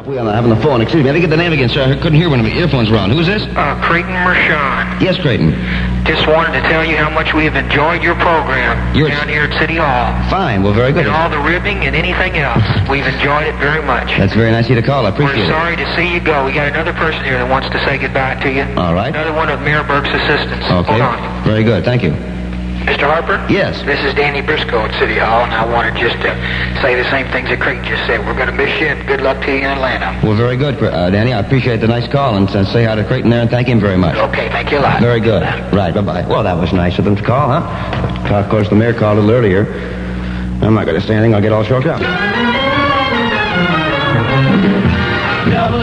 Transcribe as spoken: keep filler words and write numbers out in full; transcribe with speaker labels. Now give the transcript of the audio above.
Speaker 1: We are having the phone. Excuse me, I didn't get the name again, sir. I couldn't hear when my earphones were on. Who's this?
Speaker 2: Uh, Creighton Mershon.
Speaker 1: Yes, Creighton.
Speaker 2: Just wanted to tell you how much we have enjoyed your program
Speaker 1: You're
Speaker 2: down here at City Hall.
Speaker 1: Fine, well, very good.
Speaker 2: And all the ribbing and anything else. We've enjoyed it very much.
Speaker 1: That's very nice of you to call. I appreciate
Speaker 2: We're
Speaker 1: it.
Speaker 2: sorry to see you go. We got another person here that wants to say goodbye to you.
Speaker 1: All right.
Speaker 2: Another one of Mayor Burke's assistants.
Speaker 1: Okay.
Speaker 2: Hold on.
Speaker 1: Very good. Thank you.
Speaker 2: Mister Harper?
Speaker 1: Yes.
Speaker 2: This is Danny Briscoe at City Hall, and I wanted just to say the same things that Creighton just said. We're going to miss you, and good luck to you in Atlanta.
Speaker 1: Well, very good, uh, Danny. I appreciate the nice call, and uh, say hi to Creighton there and thank him very much.
Speaker 2: Okay, thank you a lot.
Speaker 1: Very good. Right, bye-bye. Well, that was nice of them to call, huh? Of course, the mayor called a little earlier. I'm not going to say anything. I'll get all choked up.